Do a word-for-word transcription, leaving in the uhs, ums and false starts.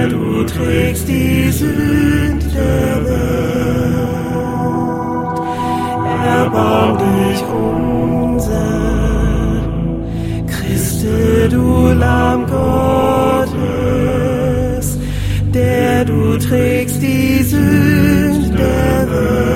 der du trägst die Sünd der Welt. Erbarm dich unser, Christe, du Lamm Gottes, der du trägst die Sünd der Welt.